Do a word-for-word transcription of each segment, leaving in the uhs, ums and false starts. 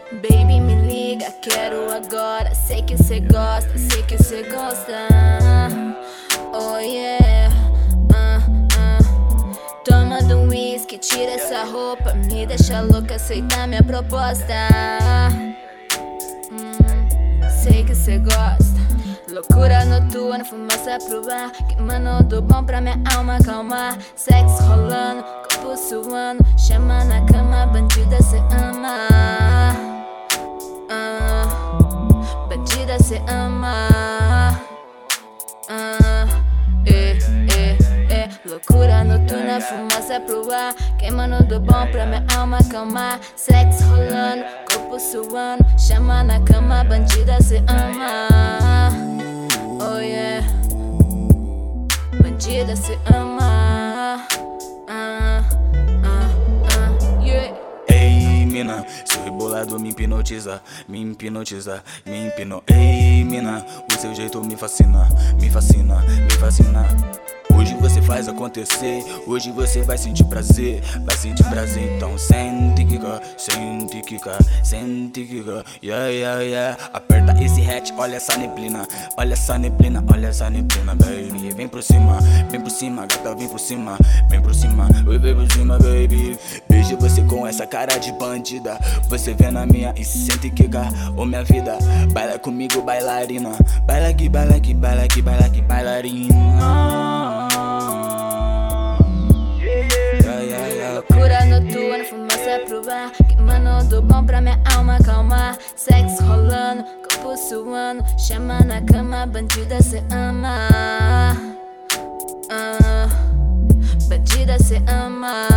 Baby, me liga, quero agora. Sei que cê gosta, sei que cê gosta. Oh yeah. uh, uh. Toma do whisky, tira essa roupa. Me deixa louca, aceita minha proposta. hum, Sei que cê gosta. Loucura noturna, fumaça pro ar, queimando do bom pra minha alma acalmar. Sexo rolando, corpo suando, chama na cama, bandida cê ama. uh, Bandida cê ama. uh, eh, eh, eh. Loucura noturna, fumaça pro ar, queimando do bom pra minha alma acalmar. Sexo rolando, corpo suando, chama na cama, bandida cê ama. Oh yeah. Bandida se ama. ah, ah, ah, yeah. Ei mina, seu rebolado me hipnotiza, me hipnotiza, me hipno. Ei mina, o seu jeito me fascina, me fascina, me fascina. Hoje você faz acontecer, hoje você vai sentir prazer, vai sentir prazer. Então sente quica, sente quica, sente quica, yeah, yeah, yeah. Aperta esse hatch, olha essa neblina, olha essa neblina, olha essa neblina, baby. Vem por cima, vem por cima, gata, vem por cima, vem por cima, oi, vem por cima, baby. Beijo você com essa cara de bandida, você vê na minha e sente quica, ô minha vida. Baila comigo, bailarina, baila aqui, baila aqui, baila aqui, baila aqui, bailarina. Loucura noturna, fumaça pro ar, queimando do bom pra minha alma acalmar. Sexo rolando, corpo suando, chama na cama, bandida cê ama. uh, Bandida cê ama.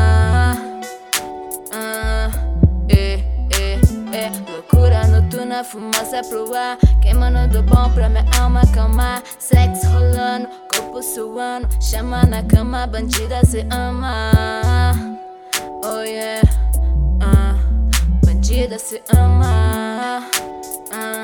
uh, eh, eh, eh. Loucura noturna, fumaça pro ar, queimando do bom pra minha alma acalmar. Sexo rolando, corpo suando, chama na cama, bandida cê ama. Oh yeah. uh, Bandida se ama. uh.